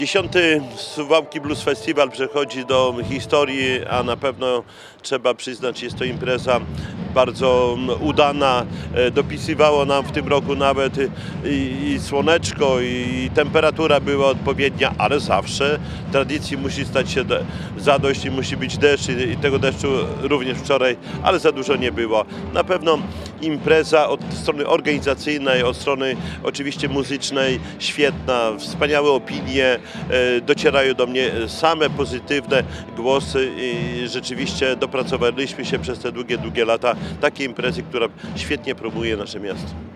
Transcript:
10. Suwałki Blues Festival przechodzi do historii, a na pewno trzeba przyznać, jest to impreza bardzo udana. Dopisywało nam w tym roku nawet i słoneczko, i temperatura była odpowiednia, ale zawsze tradycji musi stać się zadość i musi być deszcz i tego deszczu również wczoraj, ale za dużo nie było. Na pewno impreza od strony organizacyjnej, od strony oczywiście muzycznej świetna, wspaniałe opinie, docierają do mnie same pozytywne głosy i rzeczywiście dopracowaliśmy się przez te długie lata takiej imprezy, która świetnie promuje nasze miasto.